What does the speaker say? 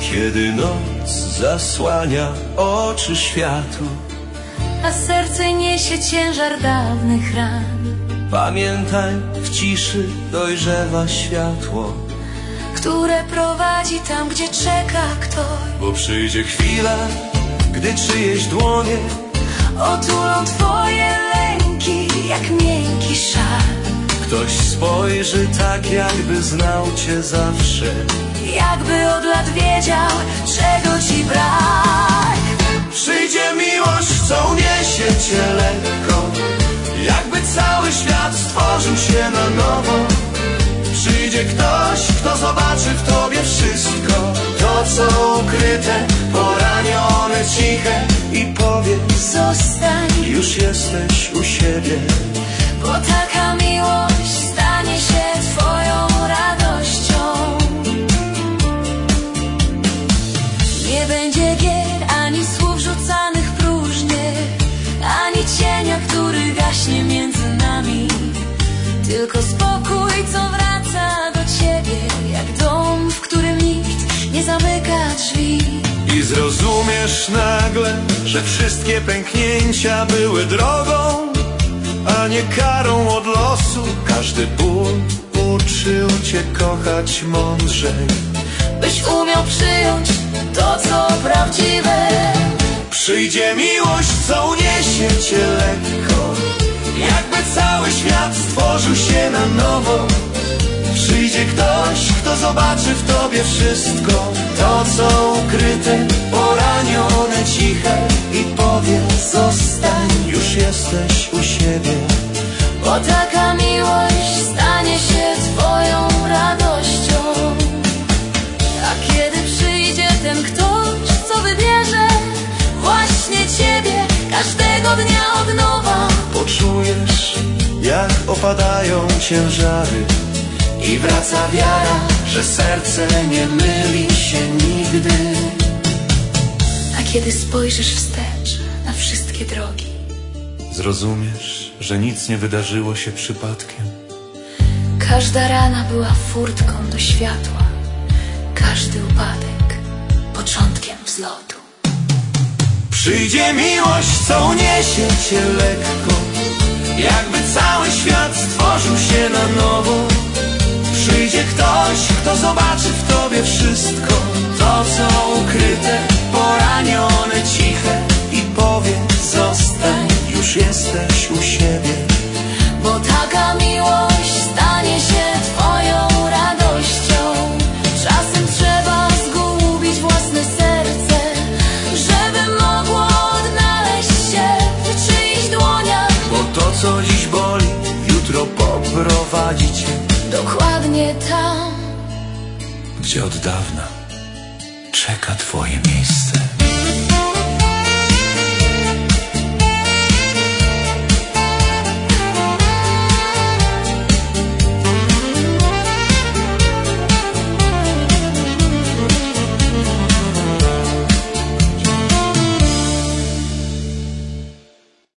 Kiedy noc zasłania oczy światu, a serce niesie ciężar dawnych ran. pamiętaj, w ciszy dojrzewa światło, które prowadzi tam, gdzie czeka ktoś. bo przyjdzie chwila, gdy czyjeś dłonie otulą twoje lęki jak miękki szal. ktoś spojrzy tak, jakby znał cię zawsze, Jakby od lat wiedział, czego ci brak. Przyjdzie miłość, co uniesie cię lekko, jakby cały świat stworzył się na nowo. Przyjdzie ktoś, kto zobaczy w tobie wszystko, to co ukryte, poranione, ciche, i powie: Zostań, już jesteś u siebie. bo taka miłość stanie się twoją radością. Nie będzie gier, ani słów rzucanych próżnie, ani cienia, który gaśnie między nami. Tylko spokój, co wraca do ciebie, jak dom, w którym nikt nie zamyka drzwi. I zrozumiesz nagle, że wszystkie pęknięcia były drogą, a nie karą od losu. Każdy ból uczył cię kochać mądrzej, Byś umiał przyjąć to, co prawdziwe. Przyjdzie miłość, co uniesie cię lekko, jakby cały świat stworzył się na nowo. Przyjdzie ktoś, kto zobaczy w tobie wszystko, to co ukryte, poranione, ciche, i powie: zostań, już jesteś u siebie. Bo taka miłość stanie się twoją radością. A kiedy przyjdzie ten ktoś, co wybierze właśnie ciebie, każdego dnia od nowa Poczujesz, jak opadają ciężary, i wraca wiara, że serce nie myli się nigdy. A kiedy spojrzysz wstecz na wszystkie drogi, Zrozumiesz, że nic nie wydarzyło się przypadkiem. każda rana była furtką do światła, każdy upadek początkiem wzlotu. Przyjdzie miłość, co uniesie cię lekko, jakby cały świat stworzył się na nowo. Przyjdzie ktoś, kto zobaczy w tobie wszystko, to co ukryte, poranione, ciche, i powie: zostań, już jesteś u siebie. Bo taka miłość stanie się twoją radością. Czasem trzeba zgubić własne serce, żeby mogło odnaleźć się w czyichś dłoniach. Bo to, co dziś boli, jutro poprowadzi cię Dokładnie tam, gdzie od dawna czeka twoje miejsce.